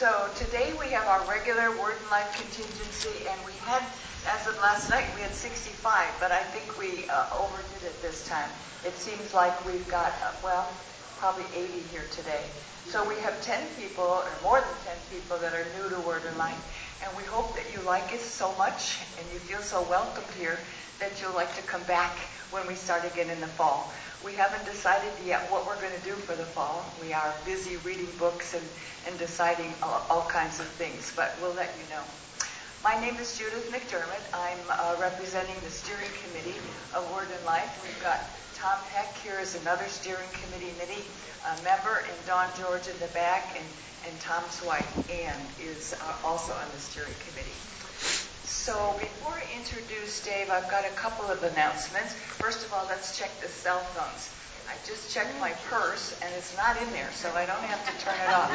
So today we have our regular Word and Life contingency, and we had, as of last night, we had 65, but I think we overdid it this time. It seems like we've got, probably 80 here today. So we have 10 people, or more than 10 people, that are new to Word and Life, and we hope that you like it so much, and you feel so welcomed here, that you'll like to come back when we start again in the fall. We haven't decided yet what we're going to do for the fall. We are busy reading books and deciding all kinds of things, but we'll let you know. My name is Judith McDermott. I'm representing the steering committee of Word and Life. We've got Tom Heck here as another steering committee member, and Don George in the back, and Tom Swipe, Ann, is also on the steering committee. So before I introduce Dave, I've got a couple of announcements. First of all, let's check the cell phones. I just checked my purse, and it's not in there, so I don't have to turn it off.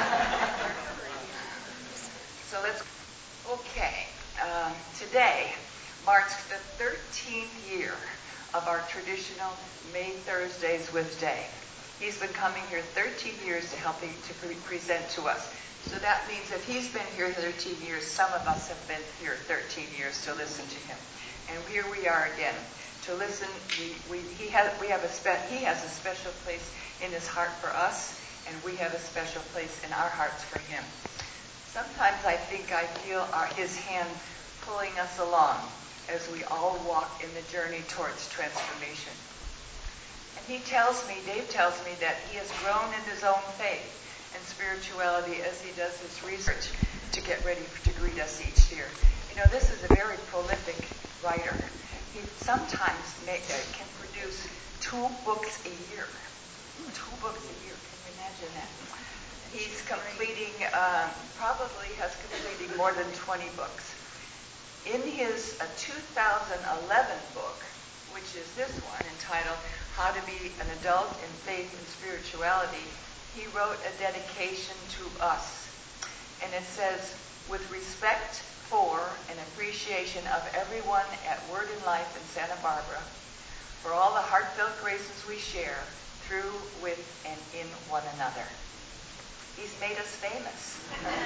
So okay. Today marks the 13th year of our traditional May Thursdays with Dave. He's been coming here 13 years to help present to us. So that means if he's been here 13 years, some of us have been here 13 years to listen to him. And here we are again to listen. He has a special place in his heart for us, and we have a special place in our hearts for him. Sometimes I think I feel his hand pulling us along as we all walk in the journey towards transformation. And Dave tells me that he has grown in his own faith and spirituality as he does his research to get ready to greet us each year. You know, this is a very prolific writer. He sometimes can produce 2 books a year. 2 books a year. Can you imagine that? He's probably has completed more than 20 books. In his 2011 book, which is this one, entitled How to Be an Adult in Faith and Spirituality, he wrote a dedication to us. And it says, with respect for and appreciation of everyone at Word and Life in Santa Barbara, for all the heartfelt graces we share through, with, and in one another. He's made us famous.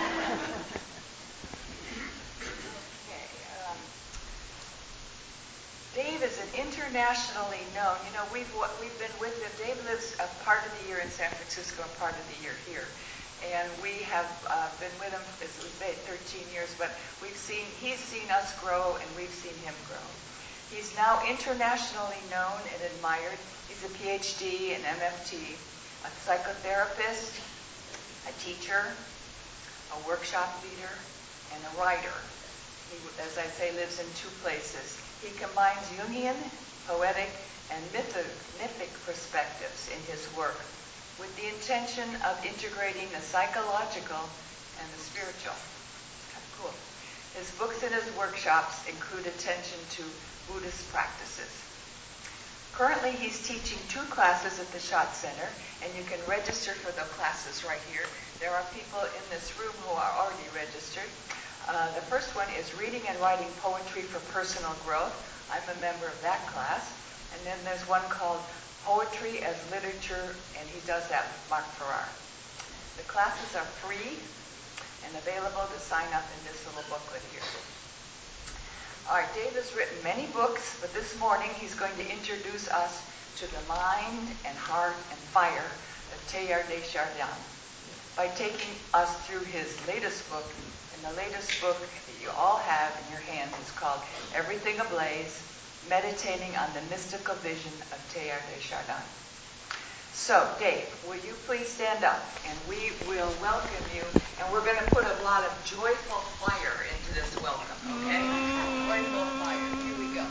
Dave is an internationally known, we've been with him. Dave lives a part of the year in San Francisco, a part of the year here. And we have been with him, it was 13 years, but he's seen us grow and we've seen him grow. He's now internationally known and admired. He's a PhD, an MFT, a psychotherapist, a teacher, a workshop leader, and a writer. He, as I say, lives in 2 places. He combines Jungian, poetic, and mythic perspectives in his work with the intention of integrating the psychological and the spiritual. Kind of cool. His books and his workshops include attention to Buddhist practices. Currently, he's teaching 2 classes at the Schott Center, and you can register for the classes right here. There are people in this room who are already registered. The first one is Reading and Writing Poetry for Personal Growth. I'm a member of that class. And then there's one called Poetry as Literature, and he does that with Mark Farrar. The classes are free and available to sign up in this little booklet here. All right, Dave has written many books, but this morning he's going to introduce us to the mind and heart and fire of Teilhard de Chardin by taking us through his latest book. And the latest book that you all have in your hands is called Everything Ablaze, Meditating on the Mystical Vision of Teilhard de Chardin. So, Dave, will you please stand up, and we will welcome you, and we're going to put a lot of joyful fire into this welcome, okay? Joyful fire. Here we go.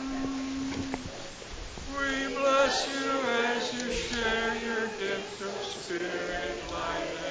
We bless you as you share your gift of spirit, light,